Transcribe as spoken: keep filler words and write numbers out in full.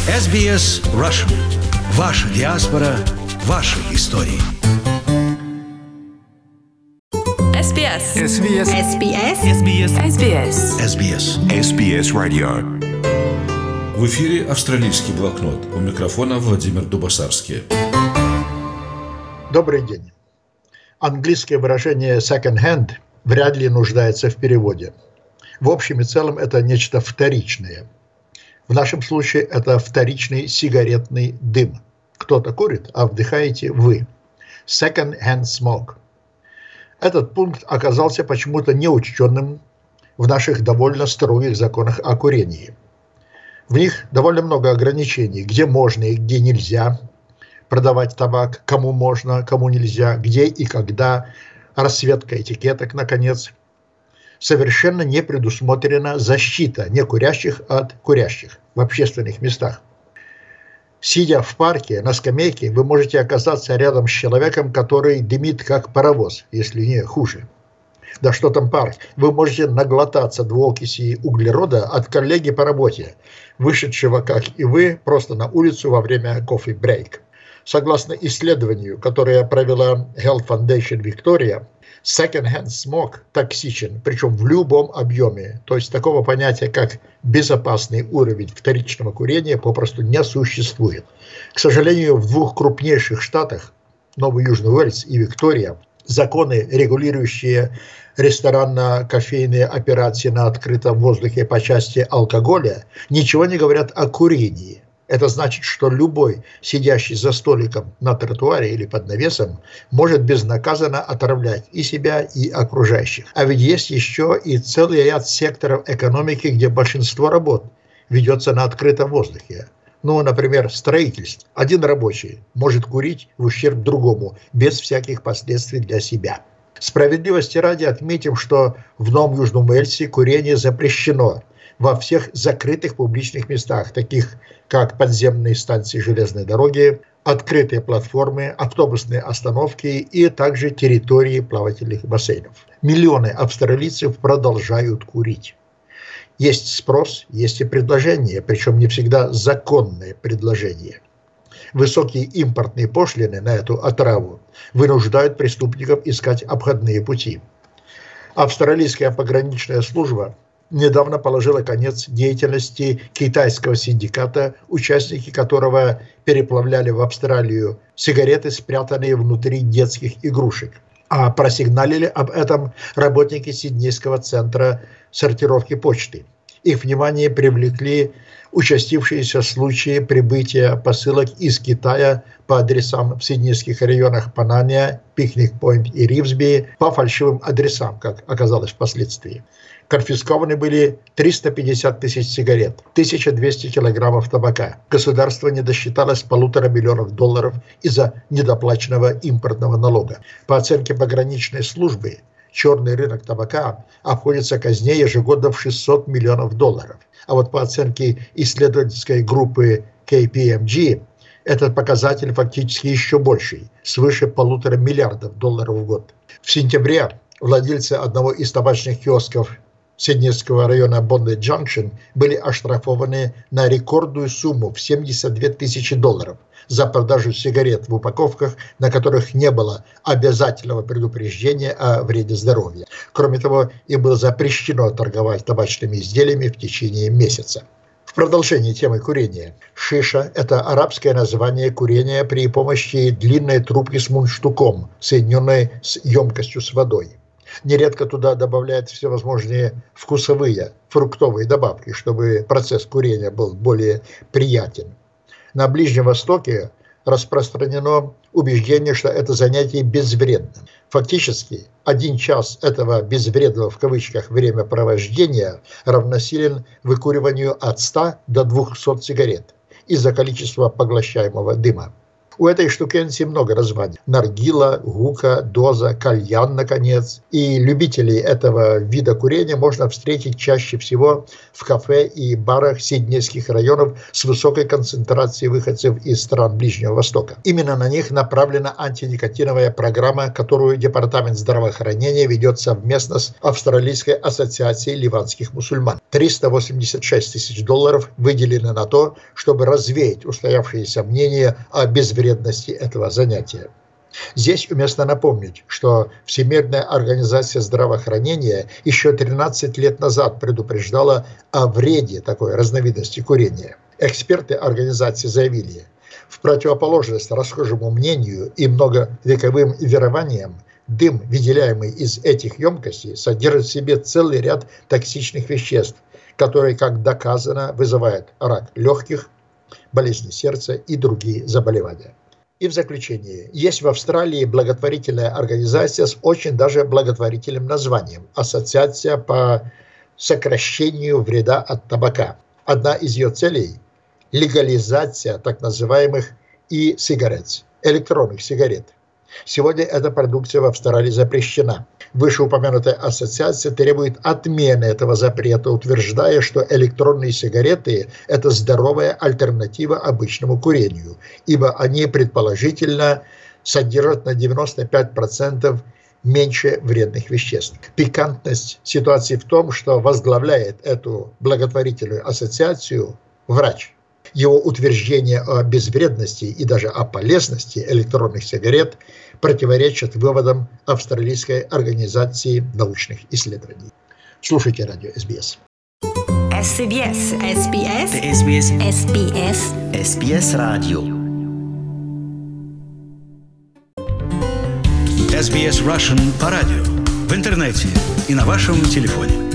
эс би эс Russian. Ваша диаспора, ваши истории. эс би эс. эс би эс. эс би эс. эс би эс. эс би эс. эс би эс. эс би эс Radio. В эфире «Австралийский блокнот». У микрофона Владимир Дубасарский. Добрый день. Английское выражение second hand вряд ли нуждается в переводе. В общем и целом это нечто вторичное. В нашем случае это вторичный сигаретный дым. Кто-то курит, а вдыхаете вы. Second hand smoke. Этот пункт оказался почему-то неучтенным в наших довольно строгих законах о курении. В них довольно много ограничений, где можно и где нельзя продавать табак, кому можно, кому нельзя, где и когда, расцветка этикеток, наконец. Совершенно не предусмотрена защита некурящих от курящих в общественных местах. Сидя в парке на скамейке, вы можете оказаться рядом с человеком, который дымит как паровоз, если не хуже. Да что там парк, вы можете наглотаться двуокиси углерода от коллеги по работе, вышедшего, как и вы, просто на улицу во время кофе-брейк. Согласно исследованию, которое провела Health Foundation Victoria, second-hand smoke токсичен, причем в любом объеме. То есть такого понятия, как безопасный уровень вторичного курения, попросту не существует. К сожалению, в двух крупнейших штатах, Новый Южный Уэльс и Виктория, законы, регулирующие ресторанно-кофейные операции на открытом воздухе по части алкоголя, ничего не говорят о курении. Это значит, что любой, сидящий за столиком на тротуаре или под навесом, может безнаказанно отравлять и себя, и окружающих. А ведь есть еще и целый ряд секторов экономики, где большинство работ ведется на открытом воздухе. Ну, например, строительство. Один рабочий может курить в ущерб другому, без всяких последствий для себя. Справедливости ради отметим, что в Новом Южном Уэльсе курение запрещено во всех закрытых публичных местах, таких как подземные станции железной дороги, открытые платформы, автобусные остановки и также территории плавательных бассейнов. Миллионы австралийцев продолжают курить. Есть спрос, есть и предложение, причем не всегда законные предложения. Высокие импортные пошлины на эту отраву вынуждают преступников искать обходные пути. Австралийская пограничная служба недавно положила конец деятельности китайского синдиката, участники которого переплавляли в Австралию сигареты, спрятанные внутри детских игрушек. А просигналили об этом работники Сиднейского центра сортировки почты. Их внимание привлекли участившиеся случаи прибытия посылок из Китая по адресам в сиднейских районах Панания, Пикник-Пойнт и Ривсби по фальшивым адресам, как оказалось впоследствии. Конфискованы были триста пятьдесят тысяч сигарет, тысяча двести килограммов табака. Государство не досчиталось полутора миллионов долларов из-за недоплаченного импортного налога. По оценке пограничной службы, черный рынок табака обходится казне ежегодно в шестьсот миллионов долларов. А вот по оценке исследовательской группы кей пи эм джи, этот показатель фактически еще больший, свыше полутора миллиардов долларов в год. В сентябре владельцы одного из табачных киосков Сиднейского района Бонди-Джанкшн были оштрафованы на рекордную сумму в семьдесят две тысячи долларов за продажу сигарет в упаковках, на которых не было обязательного предупреждения о вреде здоровья. Кроме того, им было запрещено торговать табачными изделиями в течение месяца. В продолжении темы курения. Шиша – это арабское название курения при помощи длинной трубки с мундштуком, соединенной с емкостью с водой. Нередко туда добавляют всевозможные вкусовые, фруктовые добавки, чтобы процесс курения был более приятен. На Ближнем Востоке распространено убеждение, что это занятие безвредно. Фактически, один час этого безвредного в кавычках времяпровождения равносилен выкуриванию от ста до двухсот сигарет из-за количества поглощаемого дыма. У этой штукенции много названий. Наргила, гука, доза, кальян, наконец. И любителей этого вида курения можно встретить чаще всего в кафе и барах сиднейских районов с высокой концентрацией выходцев из стран Ближнего Востока. Именно на них направлена антиникотиновая программа, которую Департамент здравоохранения ведет совместно с Австралийской ассоциацией ливанских мусульман. триста восемьдесят шесть тысяч долларов выделены на то, чтобы развеять устоявшиеся мнения о безвредности этого занятия. Здесь уместно напомнить, что Всемирная организация здравоохранения еще тринадцать лет назад предупреждала о вреде такой разновидности курения. Эксперты организации заявили, в противоположность расхожему мнению и многовековым верованиям, дым, выделяемый из этих емкостей, содержит в себе целый ряд токсичных веществ, которые, как доказано, вызывают рак легких, болезни сердца и другие заболевания. И в заключение, есть в Австралии благотворительная организация с очень даже благотворительным названием – Ассоциация по сокращению вреда от табака. Одна из ее целей – легализация так называемых e-cigarettes, электронных сигарет. Сегодня эта продукция в Австралии запрещена. Вышеупомянутая ассоциация требует отмены этого запрета, утверждая, что электронные сигареты – это здоровая альтернатива обычному курению, ибо они предположительно содержат на девяносто пять процентов меньше вредных веществ. Пикантность ситуации в том, что возглавляет эту благотворительную ассоциацию врач. Его утверждение о безвредности и даже о полезности электронных сигарет противоречат выводам Австралийской организации научных исследований. Слушайте радио эс би эс. эс би эс. эс би эс. эс би эс. эс би эс. эс би эс радио. эс би эс Russian по радио, в интернете и на вашем телефоне.